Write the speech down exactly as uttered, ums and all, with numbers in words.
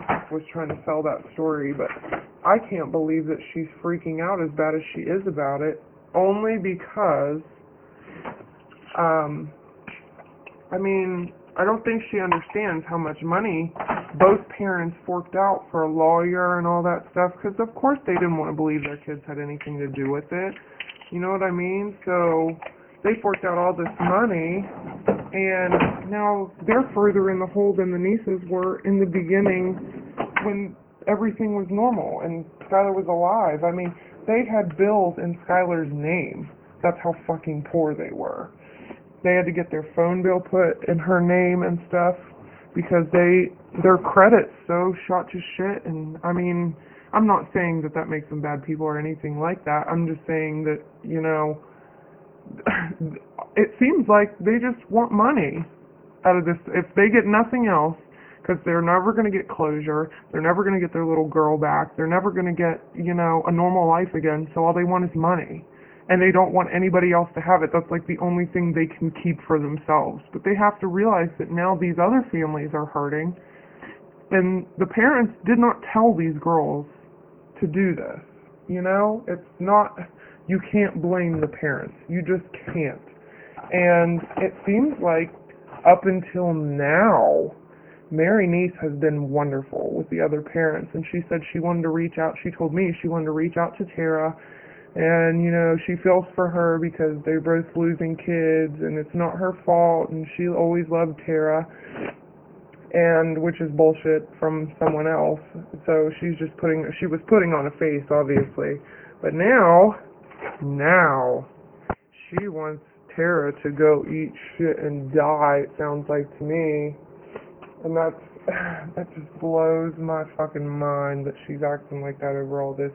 was trying to sell that story, but I can't believe that she's freaking out as bad as she is about it, only because, um, I mean, I don't think she understands how much money both parents forked out for a lawyer and all that stuff, because of course they didn't want to believe their kids had anything to do with it. You know what I mean? So they forked out all this money, and now they're further in the hole than the nieces were in the beginning when everything was normal and Skylar was alive. I mean, they had bills in Skylar's name. That's how fucking poor they were. They had to get their phone bill put in her name and stuff because they their credit's so shot to shit. And I mean, I'm not saying that that makes them bad people or anything like that. I'm just saying that, you know, it seems like they just want money out of this. If they get nothing else, because they're never going to get closure, they're never going to get their little girl back, they're never going to get, you know, a normal life again, so all they want is money. And they don't want anybody else to have it. That's like the only thing they can keep for themselves. But they have to realize that now these other families are hurting, and the parents did not tell these girls to do this. You know, it's not, you can't blame the parents. You just can't. And it seems like up until now, Mary Niece has been wonderful with the other parents, and she said she wanted to reach out, she told me she wanted to reach out to Tara, and, you know, she feels for her because they're both losing kids, and it's not her fault, and she always loved Tara, and, which is bullshit from someone else, so she's just putting, she was putting on a face, obviously, but now, now, she wants Tara to go eat shit and die, it sounds like to me. And that's, that just blows my fucking mind that she's acting like that over all this.